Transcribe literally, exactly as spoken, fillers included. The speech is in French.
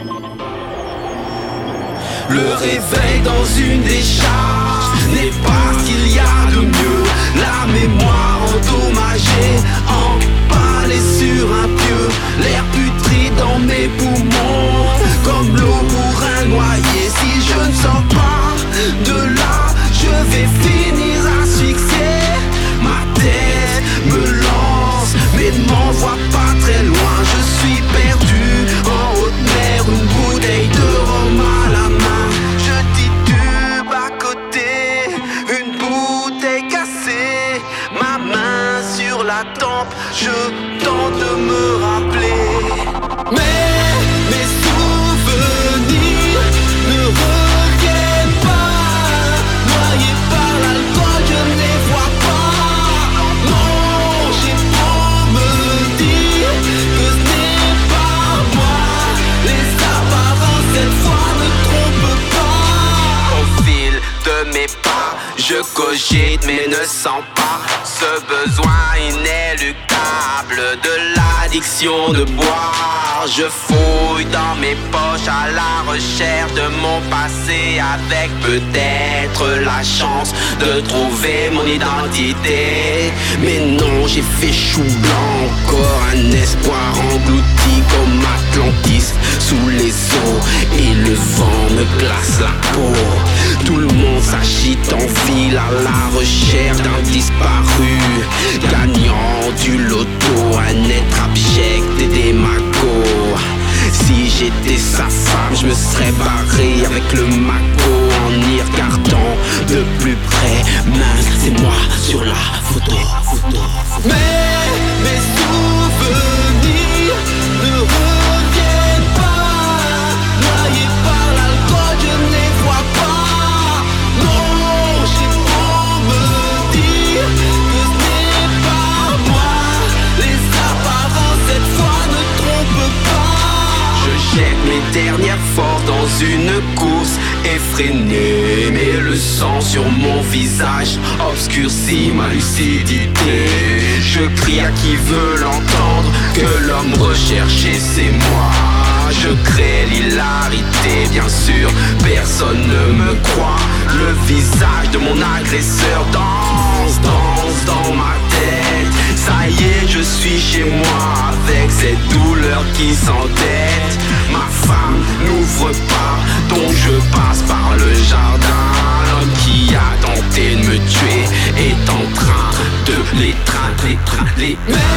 Le réveil dans une décharge n'est pas ce qu'il y a de mieux. La mémoire endommagée, empalée sur un pieu. L'air putride dans mes poumons, comme l'eau pour un noyé. Si je ne sors pas de là, je vais finir asphyxié. Ma tête me lance, mais ne m'envoie pas très loin. Je suis perdu en haute mer, une bouteille de rhum à la main. Je titube à côté, une bouteille cassée. Ma main sur la tempe, je tente de me rappeler. Mais mes souvenirs ne reviennent pas. Noyé par l'alcool, je ne les vois pas. Non, j'ai beau me dire que ce n'est pas moi. Les apparences cette fois ne trompent pas. Au fil de mes pas, je cogite mais ne sens pas ce besoin inéluctable de l'addiction de boire. Je fouille dans mes poches à la recherche de mon passé, avec peut-être la chance de trouver mon identité. Mais non, j'ai fait chou blanc, encore un espoir englouti comme Atlantis sous les eaux, et le vent me glace la peau. Tout le monde s'agite en ville à la recherche d'un disparu, gagnant du loto, un être abject et des magots. Si j'étais sa femme, je me serais barré avec le magot en y regardant de plus près. Mince, c'est moi sur la photo, photo. Mais mes souvenirs ne reviennent pas. Noyé par l'alcool, je ne les vois pas. Non, j'ai beau me dire que ce n'est pas moi. Les apparences cette fois ne trompent pas. Je jette mes dernières forces dans une course effrénée, mais le sang sur mon visage obscurcit ma lucidité. Je crie à qui veut l'entendre que l'homme recherché c'est moi. Je crée l'hilarité, bien sûr, personne ne me croit. Le visage de mon agresseur danse, danse dans ma tête. Ça y est, je suis chez moi avec cette douleur qui s'entête. Ma femme n'ouvre pas, donc je passe par le jardin. L'homme qui a tenté de me tuer est en train de l'étreindre, l'étreindre, l'étreindre.